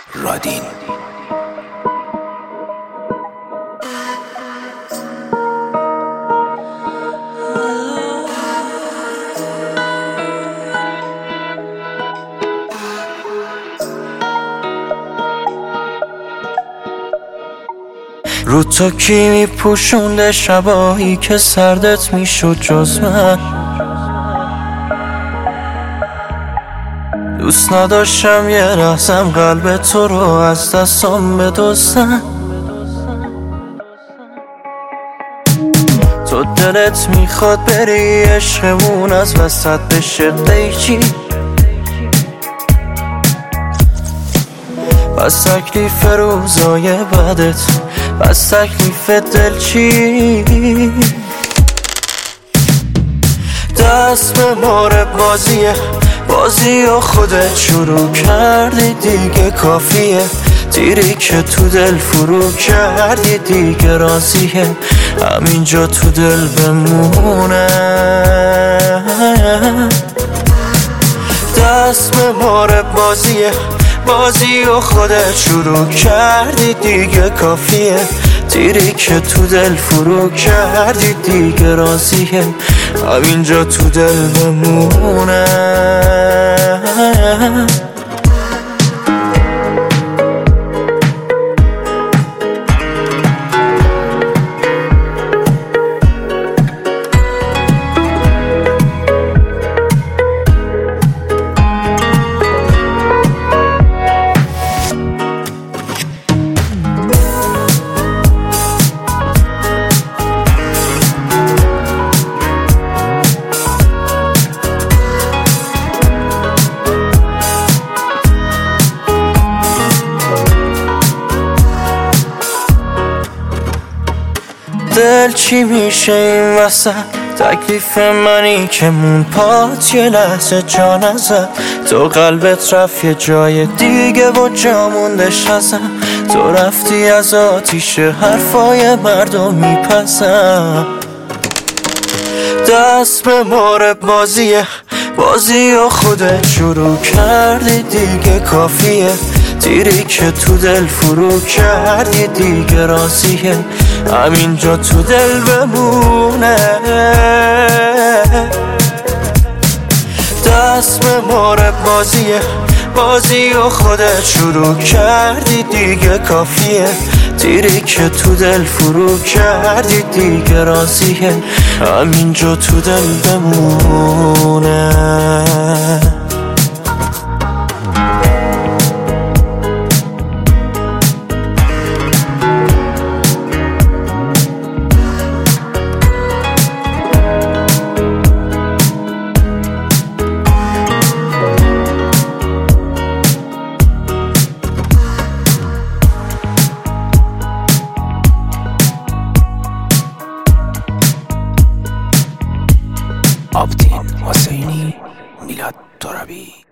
رادین. رو تو کی میپوشونده شبایی که سردت میشد جز من؟ دوست نداشتم یه لحظم قلب تو رو از دستم بدزدن. تو دلت میخواد بری عشقمون از وسط بشه قیچی، پس تکلیف روزای بدت، پس تکلیف دل چی؟ دست به مار بازی و خودت شروع کردی دیگه کافیه، تیری که تو دل فرو کردی دیگه راضیه، همینجا تو دل بمونه. دست به مار بازی و خودت شروع کردی دیگه کافیه، تیری که تو دل فرو کردی دیگه راضیه، همینجا تو دل بمونه. دل چی میشه این وسط؟ تکلیف منی که مون پات یه لحظه جا نزد، تو قلبت رفت یه جای دیگه و جا موندش ازم، تو رفتی از آتیش حرفای مردم میپسم. دست به مار بازی و خودت شروع کردی دیگه کافیه، تیری که تو دل فرو کردی دیگه راضیه، همینجا تو دل بمونه. دست به مار بازی و خودت شروع کردی دیگه کافیه، تیری که تو دل فرو کردی دیگه راضیه، همینجا تو دل بمونه. عابدین حسینی، میلاد ترابی.